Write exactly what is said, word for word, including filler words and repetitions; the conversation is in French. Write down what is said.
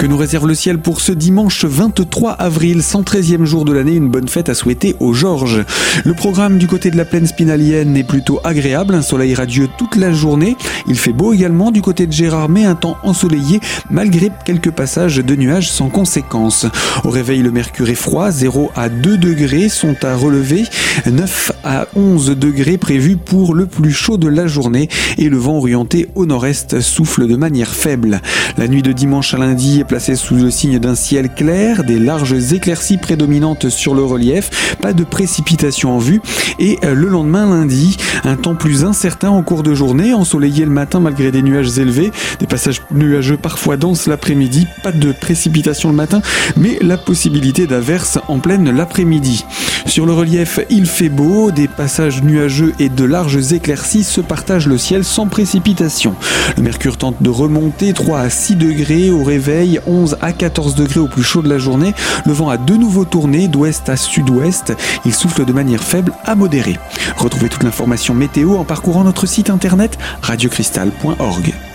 Que nous réserve le ciel pour ce dimanche vingt-trois avril, cent treizième jour de l'année, une bonne fête à souhaiter aux Georges. Le programme du côté de la plaine spinalienne est plutôt agréable, un soleil radieux toute la journée. Il fait beau également du côté de Gérard, mais un temps ensoleillé malgré quelques passages de nuages sans conséquence. Au réveil, le mercure est froid, zéro à deux degrés sont à relever, neuf à onze degrés prévus pour le plus chaud de la journée et le vent orienté au nord-est souffle de manière faible. La nuit de dimanche à lundi est placée sous le signe d'un ciel clair, des larges éclaircies prédominantes sur le relief, pas de précipitations en vue et le lendemain lundi, un temps plus incertain en cours de journée, ensoleillé le matin malgré des nuages élevés, des passages nuageux parfois denses l'après-midi, pas de précipitations le matin, mais la possibilité d'averses en pleine l'après-midi. Sur le relief, il fait beau, des passages nuageux et de larges éclaircies se partagent le ciel sans précipitation. Le mercure tente de remonter trois à six degrés au réveil, onze à quatorze degrés au plus chaud de la journée. Le vent a de nouveau tourné d'ouest à sud-ouest. Il souffle de manière faible à modérée. Retrouvez toute l'information météo en parcourant notre site internet radio cristal point org.